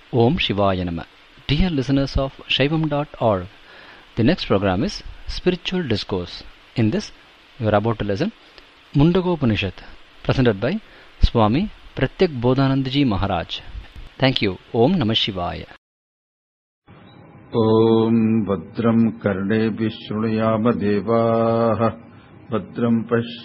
Om Shivaya Nama. Dear listeners of Shaivam.org, the next program is Spiritual Discourse. In this, you are about to listen Mundagopanishad, presented by Swami Pratyak Bodhanandaji Maharaj. Thank you. Om Namah Shivaya. Om Bhadram Karnebi Shrunuyama Devaah Bhadram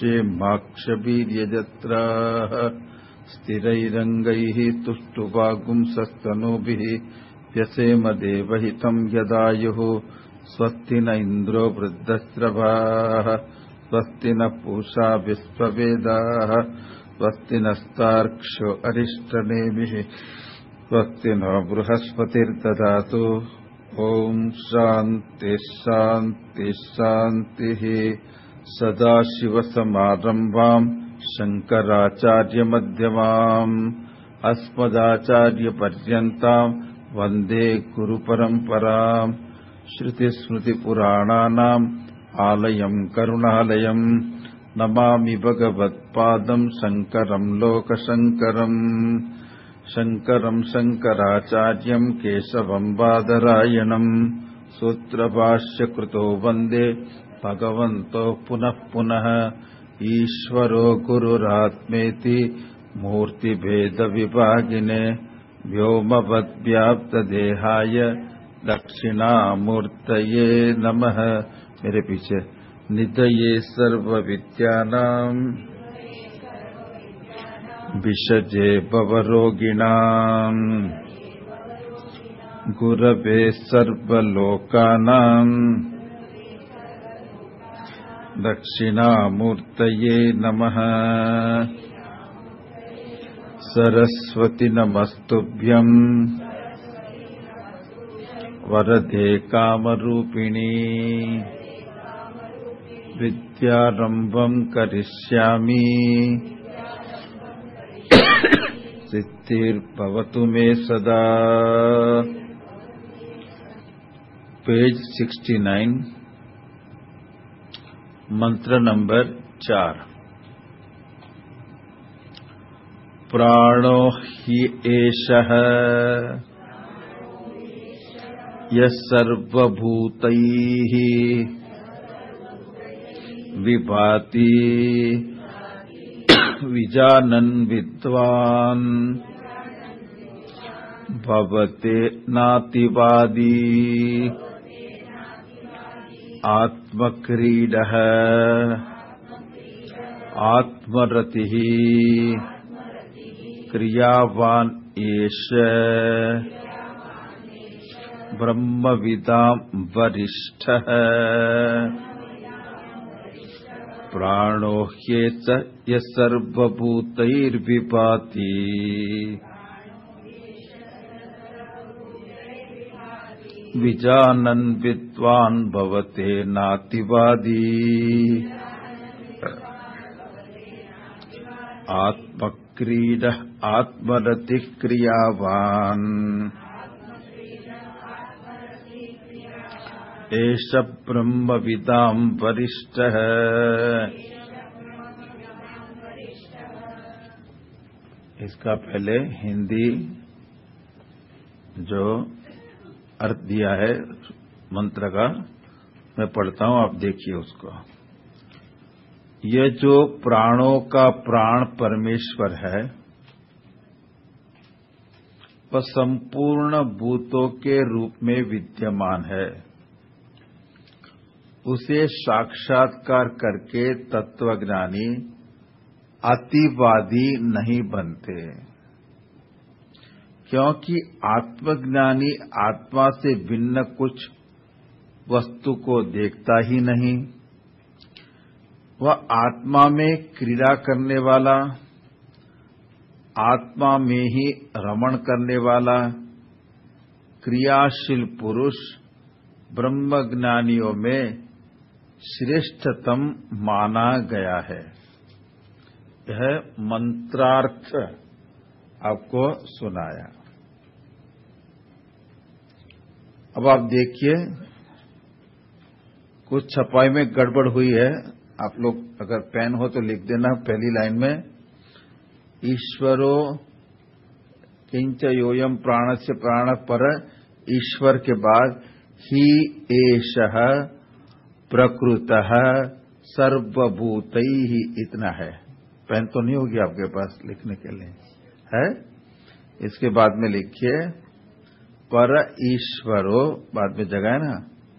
Pashyemakshabhiryajatraah Stirairangaihi Tushtuvagum Sastanubhihi Vyasema Devahitam Yadayuhu Swastina Indro Vriddasrabhaah Swastina Pusha Vishvavedaah Swastina Starksho Arishtanebihi Swastina Bruhaspatir Dadatu. Om Shanti Shanti Shanti Sadashiva Samarambham Shankaracharya Madhyamam Asmadacharya Paryantam Vande Guru Paramparam Shruti Smriti Purananam Alayam Karunalayam Namami Bhagavat Padam Shankaram Loka Shankaram Shankaram Shankaracharyam Kesavam Badarayanam Sutrabhashya Kruto Vande Bhagavanto Punah Punah Ishvaro Gururatmeti Murti Bheda Vibhagine Vyomavad Vyapta Dehaya Dakshina Murtaye Namaha. मेरे पीछे निधये सर्व विद्यानाम विषजे भवरोगिणां गुरवे सर्वलोकानां दक्षिणामूर्तये नमः. सरस्वती नमस्तुभ्यं वरदे कामरूपिणी विद्यारम्भं करिष्यामि सिद्धिर्भवतु मे सदा. पेज 69, मंत्र नंबर 4. प्राणो हि एषः यः सर्वभूतैः विभाति विजानन् विद्वान् भवते नातिवादी आत्मक्रीडः आत्मरतिः क्रियावान् एष ब्रह्मविदां वरिष्ठः. प्राणो ह्येष यः सर्वभूतैर्विभाति विजानन् विद्वान् भवते नातिवादी आत्मक्रीडः आत्मरतिः क्रियावान् एष ब्रह्मविदां वरिष्ठः. इसका पहले हिंदी जो अर्थ दिया है मंत्र का मैं पढ़ता हूं, आप देखिए उसको. यह जो प्राणों का प्राण परमेश्वर है वह संपूर्ण भूतों के रूप में विद्यमान है. उसे साक्षात्कार करके तत्वज्ञानी अतिवादी नहीं बनते, क्योंकि आत्मज्ञानी आत्मा से भिन्न कुछ वस्तु को देखता ही नहीं. वह आत्मा में क्रीड़ा करने वाला, आत्मा में ही रमण करने वाला क्रियाशील पुरुष ब्रह्मज्ञानियों में श्रेष्ठतम माना गया है. यह मंत्रार्थ आपको सुनाया. अब आप देखिए कुछ छपाई में गड़बड़ हुई है. आप लोग अगर पेन हो तो लिख देना पहली लाइन में, ईश्वरो किंच योयम प्राणस्य प्राण पर, ईश्वर के बाद ही एषः प्रकृतः सर्वभूतैः, इतना है। पेन तो नहीं होगी आपके पास लिखने के लिए, है? इसके बाद में लिखिए पर ईश्वरो, बाद में जगह है ना,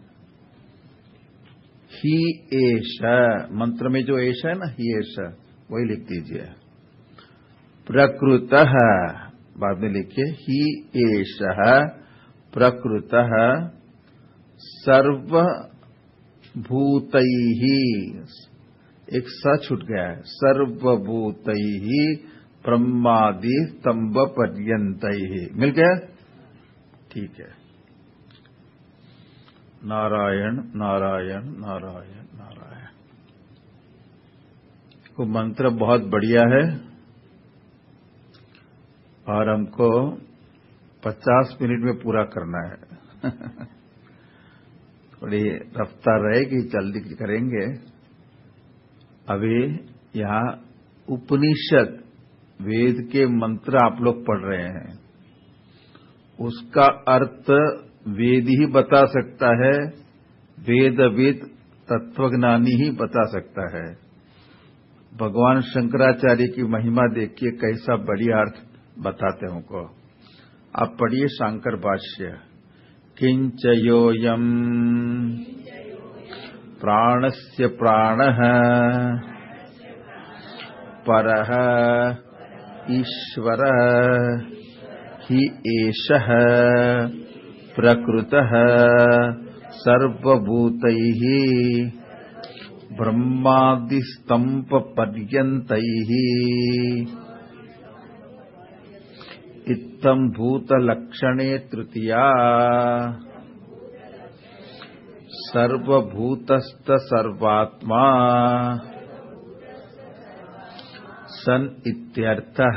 ही एष, मंत्र में जो एष है ना, ही एष, वही लिख दीजिए। प्रकृतः, बाद में लिखिए ही एषः प्रकृतः सर्वभूतैः, एक स छूट गया है, सर्वभूतैः ब्रह्मादि स्तंभ पर्यंतैः, मिल गया? ठीक है। नारायण नारायण नारायण नारायण। वो मंत्र बहुत बढ़िया है और हमको 50 मिनट में पूरा करना है। थोड़ी रफ्तार रहेगी, जल्दी करेंगे। अभी यहाँ उपनिषद वेद के मंत्र आप लोग पढ़ रहे हैं, उसका अर्थ वेद ही बता सकता है, वेदविद तत्वज्ञानी ही बता सकता है। भगवान शंकराचार्य की महिमा देखिए, कैसा बढ़िया अर्थ बताते हैं हमको। आप पढ़िए शांकर भाष्य। किंच योयम प्राणस्य प्राणः परः ईश्वरः हि एषः प्रकृतः सर्वभूतैः ब्रह्मादिस्तंभ पर्यंतैः इत्थं भूतलक्षणे तृतीया सर्वभूतस्थ सर्वात्मा सन इत्यर्थः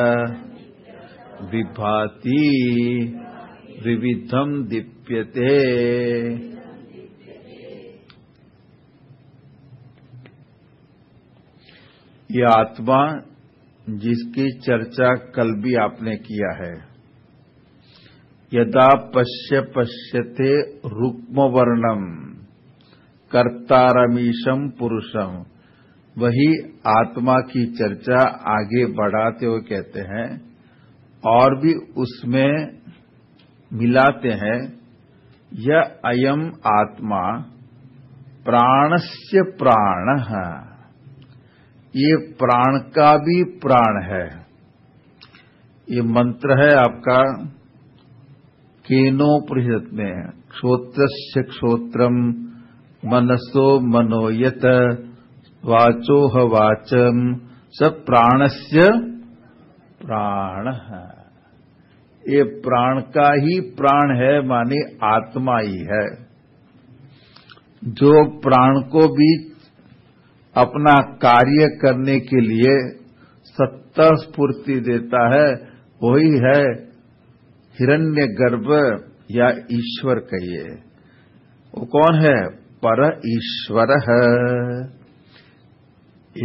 विभाति विविधम दीप्यते। ये आत्मा जिसकी चर्चा कल भी आपने किया है, यदा पश्यते रुक्मवर्णम कर्तारमीशम पुरुषम, वही आत्मा की चर्चा आगे बढ़ाते हुए कहते हैं और भी उसमें मिलाते हैं, यह अयम आत्मा प्राणस्य प्राणः, ये प्राण का भी प्राण है। ये मंत्र है आपका केनोपनिषद में, क्षोत्रस्य क्षोत्रम मनसो मनोयत वाचोह वाचम स प्राणस्य प्राणः। ये प्राण का ही प्राण है, माने आत्मा ही है। जो प्राण को भी अपना कार्य करने के लिए सत्ता स्फूर्ति देता है, वही है हिरण्यगर्भ या ईश्वर कहिए। वो कौन है? पर ईश्वर है। ये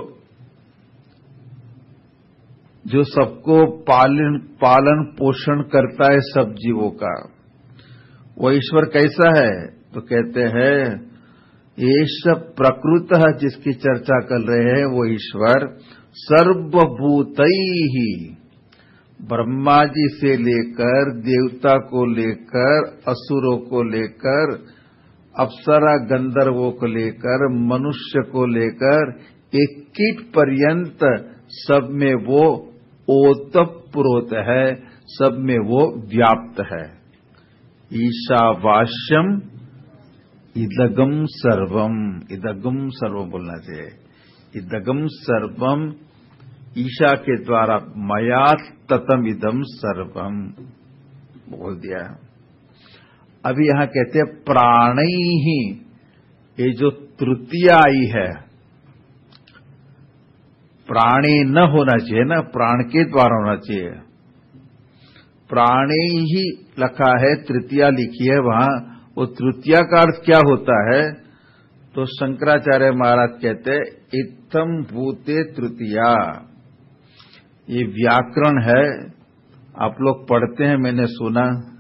जो सबको पालन पोषण करता है सब जीवों का, वो ईश्वर कैसा है? तो कहते हैं एष प्रकृत, जिसकी चर्चा कर रहे हैं वो ईश्वर सर्वभूतैः, ब्रह्मा जी से लेकर देवता को लेकर असुरों को लेकर अप्सरा गंधर्वों को लेकर मनुष्य को लेकर एक कीट पर्यंत सब में वो ओतप्रोत है, सब में वो व्याप्त है। ईशावास्यम इदगम सर्वम, इदगम सर्वम बोलना चाहिए। इदगम सर्वम, ईशा के द्वारा मया ततम इदम सर्वम बोल दिया। अभी यहां कहते हैं प्राणैहि, ये जो तृतीया आई है, प्राणे न होना चाहिए ना, प्राण के द्वारा होना चाहिए। प्राणे ही लिखा है, तृतीया लिखी है वहां। वो तृतीया का अर्थ क्या होता है? तो शंकराचार्य महाराज कहते हैं इत्थम भूते तृतीया। ये व्याकरण है आप लोग पढ़ते हैं, मैंने सुना।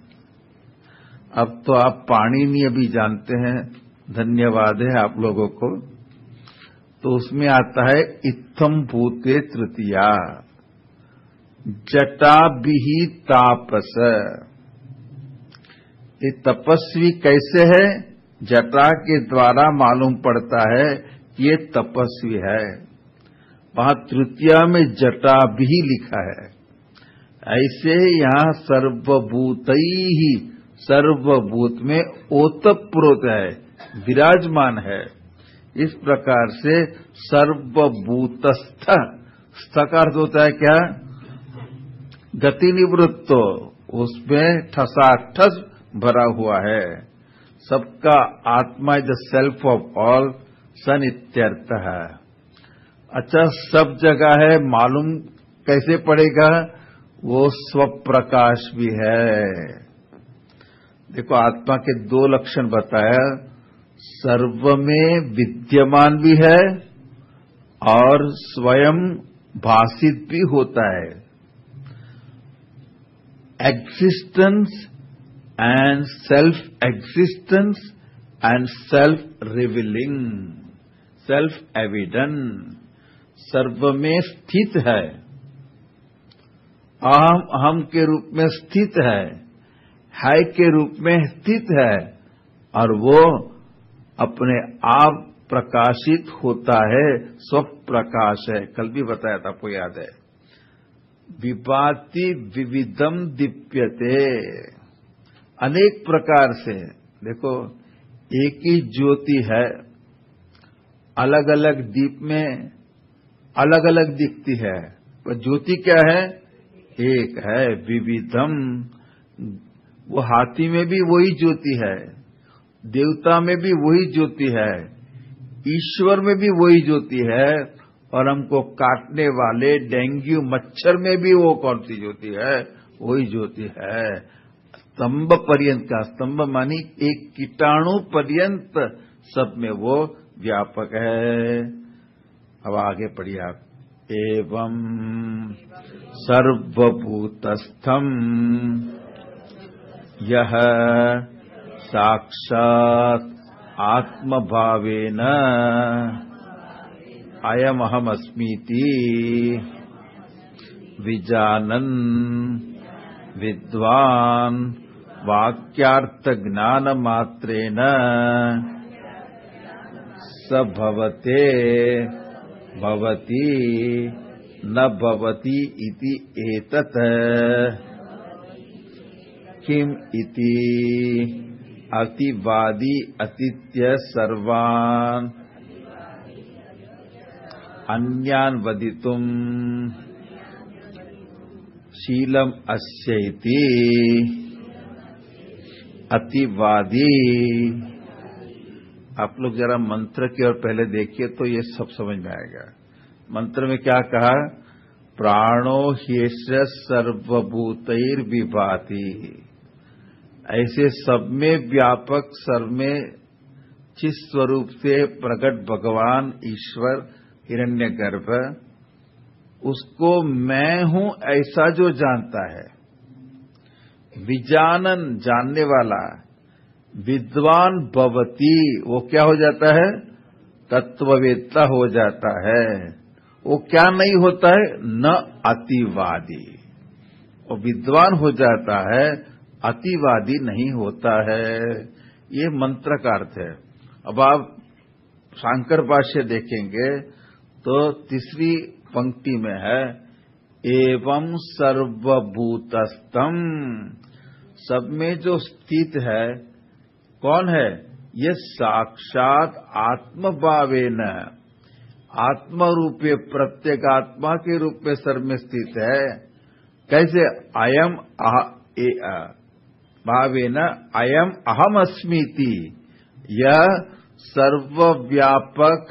अब तो आप पाणिनि अभी जानते हैं, धन्यवाद है आप लोगों को। तो उसमें आता है इत्थम भूते तृतीया जटा बिही तापस। ये तपस्वी कैसे है? जटा के द्वारा मालूम पड़ता है कि ये तपस्वी है। वहां तृतीया में जटा भी लिखा है। ऐसे यहां सर्वभूतैहि, सर्वभूत में ओतप्रोत है, विराजमान है। इस प्रकार से सर्वभूतस्थ, स्थ का अर्थ होता है क्या? गति निवृत्तो, उसमें ठसाठस भरा हुआ है। सबका आत्मा द सेल्फ ऑफ ऑल, सन इत्यर्थ है। अच्छा, सब जगह है, मालूम कैसे पड़ेगा? वो स्वप्रकाश भी है। देखो, आत्मा के दो लक्षण बताया, सर्व में विद्यमान भी है और स्वयं भाषित भी होता है। Existence and self-existence and self-revealing, self-evident, सर्व में स्थित है। अहम के रूप में स्थित है के रूप में स्थित है, और वो अपने आप प्रकाशित होता है, स्वप्रकाश है। कल भी बताया था, आपको याद है। विभाति विविधम दीप्यते, अनेक प्रकार से। देखो, एक ही ज्योति है, अलग अलग दीप में अलग अलग दिखती है, पर ज्योति क्या है? एक है। विविधम, वो हाथी में भी वही ज्योति है, देवता में भी वही ज्योति है, ईश्वर में भी वही ज्योति है, और हमको काटने वाले डेंगू मच्छर में भी वो कौन सी ज्योति है? वही ज्योति है। स्तंभ पर्यंत का, स्तंभ मानी एक कीटाणु पर्यंत, सब में वो व्यापक है। अब आगे पढ़िए आप। एवं सर्वभूतस्थम यह साक्षात आत्मभावेन अयमहमस्मीति विजानन् विद्वान् वाक्यार्थ ज्ञान मात्रेण स भवते भवति न भवति इति एतत् किम इति अतिवादी अतिथ्य सर्वान् अन्यान् वदितुम् शीलम अस्यैति। अतिवादी, आप लोग जरा मंत्र की ओर पहले देखिए तो ये सब समझ में आएगा। मंत्र में क्या कहा? प्राणो ह्येष सर्वभूतैर विभाति। ऐसे सब में व्यापक, सर्व में चित स्वरूप से प्रकट भगवान ईश्वर हिरण्यगर्भ, उसको मैं हूं ऐसा जो जानता है, विजानन जानने वाला, विद्वान भवति वो क्या हो जाता है? तत्ववेत्ता हो जाता है। वो क्या नहीं होता है? न अतिवादी। वो विद्वान हो जाता है, अतिवादी नहीं होता है। ये मंत्र का अर्थ है। अब आप शांकर भाष्य देखेंगे तो तीसरी पंक्ति में है एवं सर्वभूतस्थम, सब में जो स्थित है कौन है? ये साक्षात आत्मभावेन, आत्मा रूपे प्रत्येक आत्मा के रूप में सर्व में स्थित है। कैसे? अयम भावेन अयम अहम अस्मीति, यह सर्वव्यापक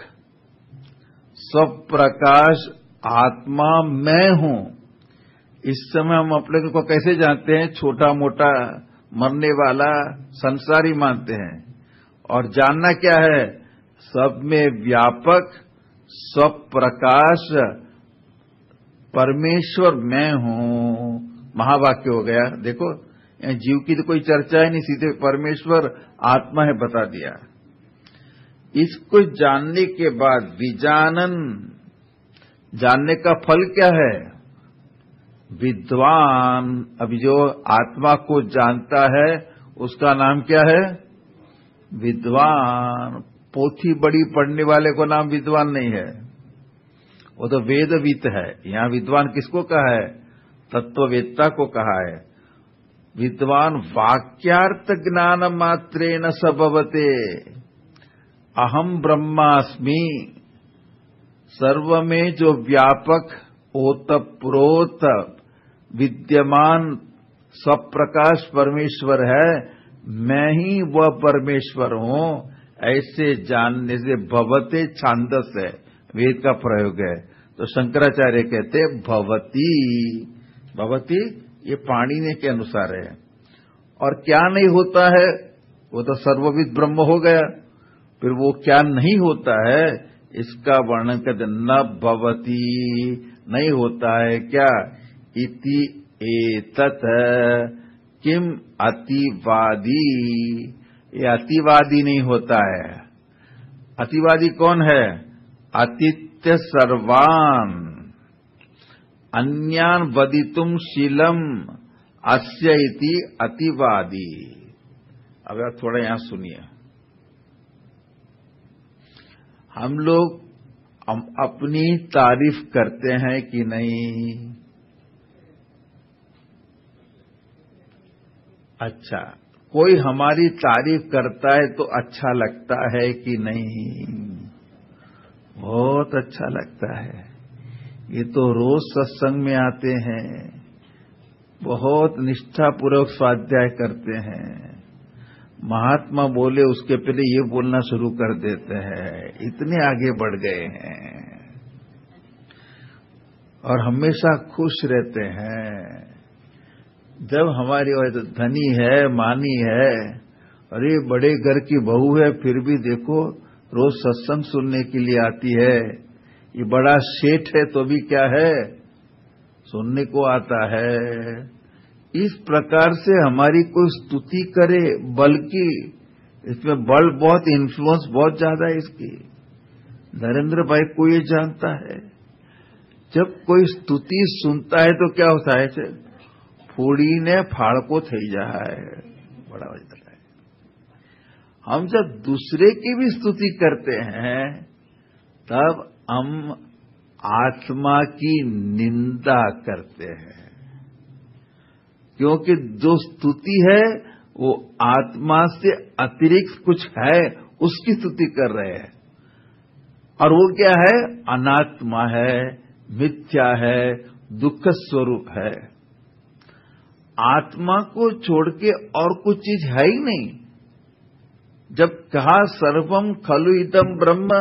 स्वप्रकाश आत्मा मैं हूं। इस समय हम अपने को कैसे जानते हैं? छोटा मोटा मरने वाला संसारी मानते हैं, और जानना क्या है? सब में व्यापक स्वप्रकाश परमेश्वर मैं हूं, महावाक्य हो गया। देखो यहाँ जीव की तो कोई चर्चा ही नहीं, सीधे परमेश्वर आत्मा है बता दिया। इसको जानने के बाद विजानन, जानने का फल क्या है? विद्वान। अभी जो आत्मा को जानता है उसका नाम क्या है? विद्वान। पोथी बड़ी पढ़ने वाले को नाम विद्वान नहीं है, वो तो वेदवित है। यहां विद्वान किसको कहा है? तत्ववेत्ता को कहा है। विद्वान वाक्यार्थ ज्ञान मात्रेण स भवते, अहम ब्रह्मास्मि, सर्व में जो व्यापक ओतप्रोत विद्यमान स्वप्रकाश परमेश्वर है, मैं ही वह परमेश्वर हूं, ऐसे जानने से भवते छांदस है, वेद का प्रयोग है। तो शंकराचार्य कहते हैं भवती, भवती ये पाणिनि के अनुसार है। और क्या नहीं होता है? वो तो सर्वविद ब्रह्म हो गया। फिर वो क्या नहीं होता है इसका वर्णन करते, न भवती, नहीं होता है क्या? इति एतत् किम अतिवादी, ये अतिवादी नहीं होता है। अतिवादी कौन है? अतित्य सर्वान अन्यान वदितुम शीलम अस्य इति अतिवादी। अब आप थोड़ा यहां सुनिए। हम लोग अपनी तारीफ करते हैं कि नहीं? अच्छा, कोई हमारी तारीफ करता है तो अच्छा लगता है कि नहीं? बहुत अच्छा लगता है। ये तो रोज सत्संग में आते हैं, बहुत निष्ठापूर्वक स्वाध्याय करते हैं, महात्मा बोले उसके पहले ये बोलना शुरू कर देते हैं, इतने आगे बढ़ गए हैं और हमेशा खुश रहते हैं। जब हमारी वजह धनी है, मानी है, अरे बड़े घर की बहू है, फिर भी देखो रोज सत्संग सुनने के लिए आती है, ये बड़ा सेठ है तो भी क्या है, सुनने को आता है। इस प्रकार से हमारी कोई स्तुति करे, बल्कि इसमें बल बहुत, इन्फ्लुएंस बहुत ज्यादा है इसकी। नरेंद्र भाई को ये जानता है, जब कोई स्तुति सुनता है तो क्या होता है? फूड़ीने फाड़को थई जाए, बड़ा वजह है। हम जब दूसरे की भी स्तुति करते हैं तब हम आत्मा की निंदा करते हैं, क्योंकि जो स्तुति है वो आत्मा से अतिरिक्त कुछ है, उसकी स्तुति कर रहे हैं। और वो क्या है? अनात्मा है, मिथ्या है, दुख स्वरूप है। आत्मा को छोड़ के और कुछ चीज है ही नहीं। जब कहा सर्वम खलु इदम ब्रह्म,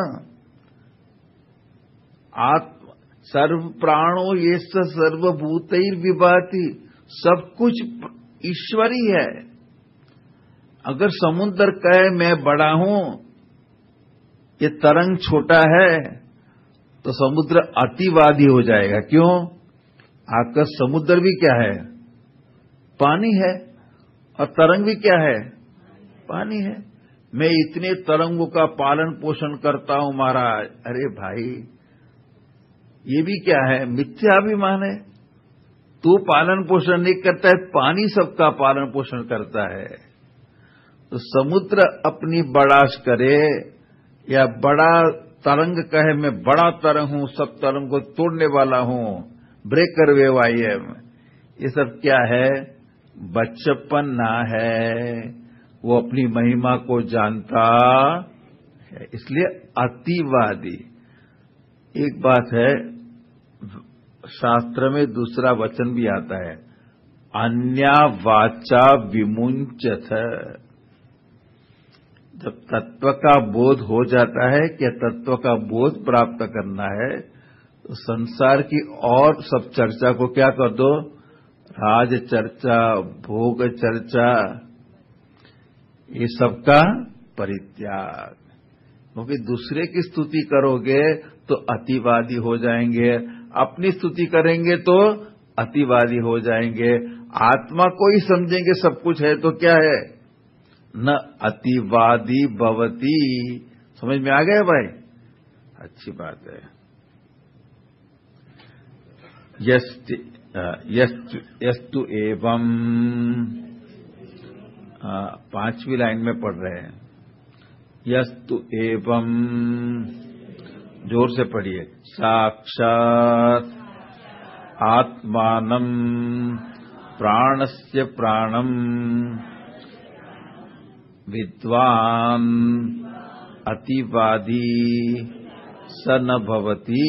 सर्व प्राणो ये सर्वभूतैर विभाति, सब कुछ ईश्वरी है। अगर समुद्र कहे मैं बड़ा हूं, ये तरंग छोटा है, तो समुद्र अतिवादी हो जाएगा। क्यों? आकाश समुद्र भी क्या है? पानी है, और तरंग भी क्या है? पानी है। मैं इतने तरंगों का पालन पोषण करता हूं महाराज। अरे भाई, ये भी क्या है? मिथ्याभिमान है। तू पालन पोषण नहीं करता है, पानी सबका पालन पोषण करता है। तो समुद्र अपनी बड़ाश करे या बड़ा तरंग कहे मैं बड़ा तरंग हूं, सब तरंग को तोड़ने वाला हूं, ब्रेकर वेव आई एम, ये सब क्या है? बचपन ना है, वो अपनी महिमा को जानता है, इसलिए अतिवादी। एक बात है, शास्त्र में दूसरा वचन भी आता है, अन्या वाचा विमुंचथ। जब तत्व का बोध हो जाता है कि तत्व का बोध प्राप्त करना है, तो संसार की और सब चर्चा को क्या कर दो? राज चर्चा, भोग चर्चा, ये सबका परित्याग। क्योंकि दूसरे की स्तुति करोगे तो अतिवादी हो जाएंगे, अपनी स्तुति करेंगे तो अतिवादी हो जाएंगे। आत्मा को ही समझेंगे सब कुछ है तो क्या है, न अतिवादी भवति। समझ में आ गया भाई? अच्छी बात है। यस्तु एवं, 5वीं लाइन में पढ़ रहे हैं। यस्तु एवं, जोर से पढ़िए। साक्षात् आत्मानं प्राणस्य प्राणं विद्वान् अतिवादी स न भवति।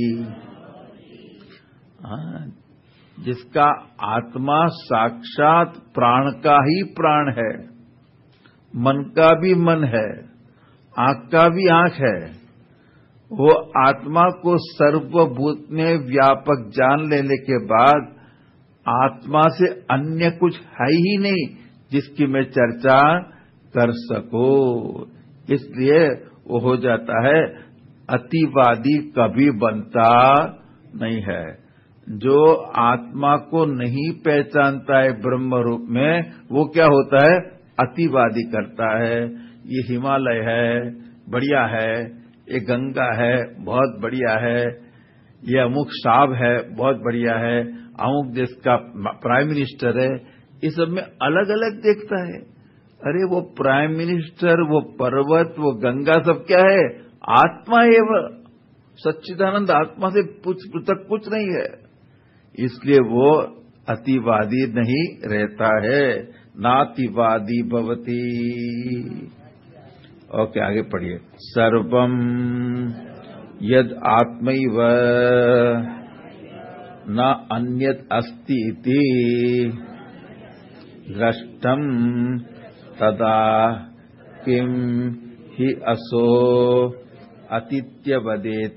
जिसका आत्मा साक्षात प्राण का ही प्राण है, मन का भी मन है, आंख का भी आंख है, वो आत्मा को सर्वभूत में व्यापक जान लेने के बाद आत्मा से अन्य कुछ है ही नहीं जिसकी मैं चर्चा कर सकूं। इसलिए वो हो जाता है अतिवादी, कभी बनता नहीं है। जो आत्मा को नहीं पहचानता है ब्रह्म रूप में, वो क्या होता है, अतिवादी करता है। ये हिमालय है, बढ़िया है, ये गंगा है, बहुत बढ़िया है, ये अमुक साहब है, बहुत बढ़िया है, अमुक देश का प्राइम मिनिस्टर है, इस सब में अलग अलग देखता है। अरे वो प्राइम मिनिस्टर, वो पर्वत, वो गंगा सब क्या है, आत्मा एवं सच्चिदानंद आत्मा से पृथक कुछ नहीं है। इसलिए वो अतिवादी नहीं रहता है, नातिवादी भवति। ओके, आगे पढ़िए। सर्वम यद आत्मैव न अन्यत् अस्ति इति दृष्टं तदा किम हि असो अतित्यवदेत।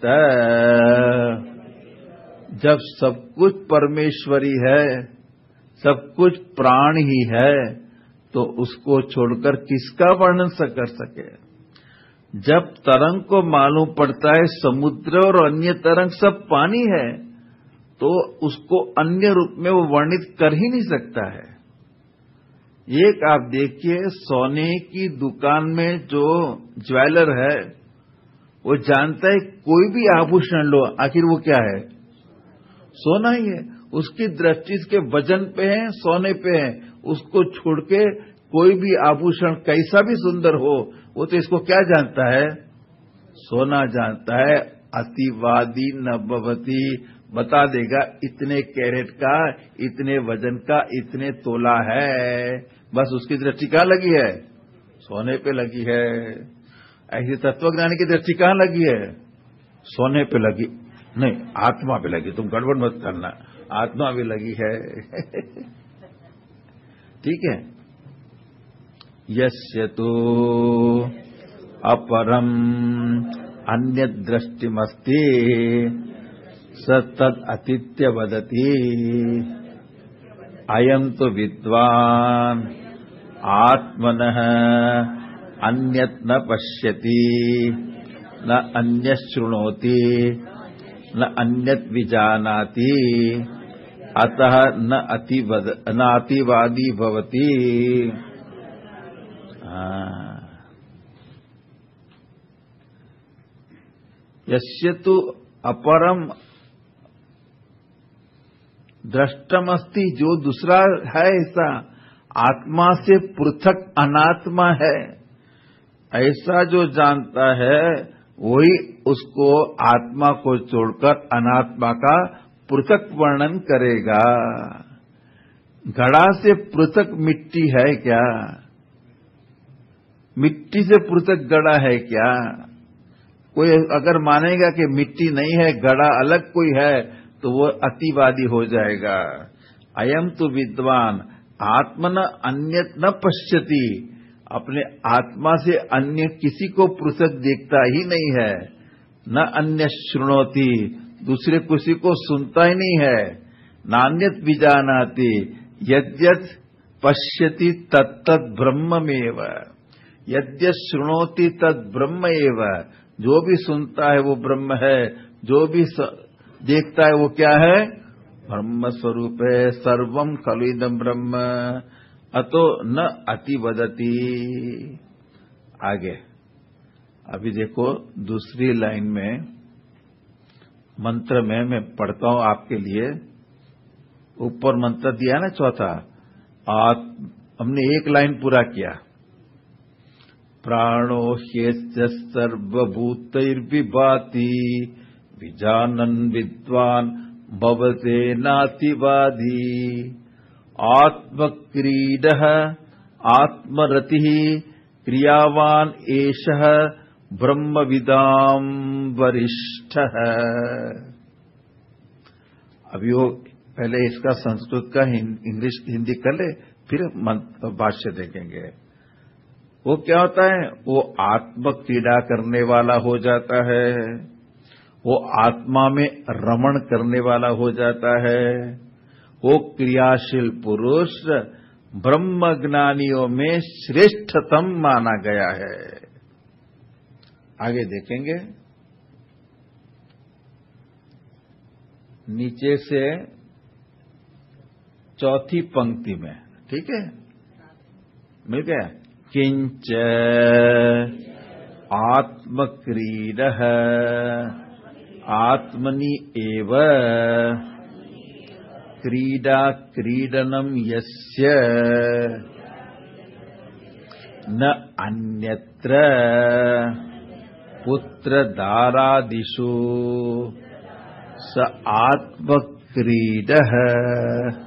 जब सब कुछ परमेश्वरी है, सब कुछ प्राण ही है, तो उसको छोड़कर किसका वर्णन कर सके। जब तरंग को मालूम पड़ता है समुद्र और अन्य तरंग सब पानी है, तो उसको अन्य रूप में वो वर्णित कर ही नहीं सकता है। एक आप देखिए, सोने की दुकान में जो ज्वेलर है वो जानता है कोई भी आभूषण लो, आखिर वो क्या है, सोना ही है। उसकी दृष्टि इसके वजन पे है, सोने पे है। उसको छोड़ के कोई भी आभूषण कैसा भी सुंदर हो, वो तो इसको क्या जानता है, सोना जानता है। अतिवादी न भवति, बता देगा इतने कैरेट का, इतने वजन का, इतने तोला है, बस उसकी दृष्टि कहाँ लगी है, सोने पे लगी है। ऐसी तत्वज्ञानी की दृष्टि कहाँ लगी है, सोने पे लगी नहीं, आत्मा पे लगी। तुम गड़बड़ मत करना, आत्मा भी लगी है। ठीक है। यस्य तो अपरम अन्य दृष्टिमस्ति स तद अतिथ्य वदति। अयम तो विद्वान आत्मनः अन्यत् न पश्यति न अन्य शृणोति न अन्यत् विजानाति अतः न अतिवादी भवति। यस्य तु अपरम दृष्टमस्ति, जो दूसरा है ऐसा आत्मा से पृथक अनात्मा है, ऐसा जो जानता है वही उसको आत्मा को छोड़कर अनात्मा का पृथक वर्णन करेगा। घड़ा से पृथक मिट्टी है क्या, मिट्टी से पृथक घड़ा है क्या? कोई अगर मानेगा कि मिट्टी नहीं है, घड़ा अलग कोई है, तो वो अतिवादी हो जाएगा। अयम तो विद्वान आत्मन अन्यत न पश्यति, अपने आत्मा से अन्य किसी को पृथक देखता ही नहीं है। न अन्य शृणोति, दूसरे किसी को सुनता ही नहीं है। नान्यत विजानाति, यद्यत् पश्यति तत्तत् ब्रह्ममेव, यद्यत् शृणोति तत् ब्रह्म एव। जो भी सुनता है वो ब्रह्म है, जो भी देखता है वो क्या है, ब्रह्म स्वरूपे सर्वं खलु इदं ब्रह्म अतो न अतिवदति। आगे अभी देखो दूसरी लाइन में मंत्र में मैं पढ़ता हूं आपके लिए। ऊपर मंत्र दिया ना चौथा, हमने एक लाइन पूरा किया। प्राणो ह्यस्य सर्वभूतैर्विभाति विजानन् विद्वान् भवते नातिवादी। आत्मक्रीडः आत्मरतिः क्रियावान् एषः ब्रह्मविदां वरिष्ठः। अभी वो पहले इसका संस्कृत का इंग्लिश हिंदी कर ले, फिर भाष्य देखेंगे। वो क्या होता है? वो आत्म क्रीड़ा करने वाला हो जाता है, वो आत्मा में रमण करने वाला हो जाता है। वो क्रियाशील पुरुष ब्रह्म ज्ञानियों में श्रेष्ठतम माना गया है। आगे देखेंगे नीचे से चौथी पंक्ति में, ठीक है, मिल गया। किंच आत्मक्रीडः आत्मनि एव क्रीडा क्रीडनं यस्य न अन्यत्र पुत्रदारादिषु स आत्मक्रीडः।